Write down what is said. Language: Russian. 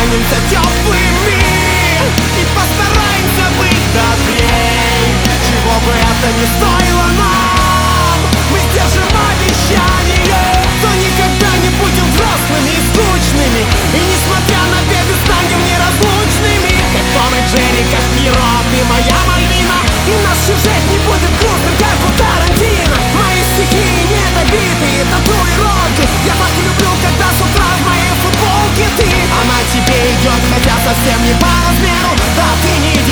останемся теплыми и постараемся быть добрей. Чего бы это ни стоило нам, мы сдержим обещание, что никогда не будем взрослыми и скучными, и несмотря на беды станем неразлучными. Как Том и Джерри, как Пиро, ты моя Мальвина, и наш сюжет не будет грустным, как у Тарантино. Мои стихи недобитые татуировки, я так люблю, когда с утра в моей футболке ты. Она тебе идет, хотя совсем не по размеру, да ты не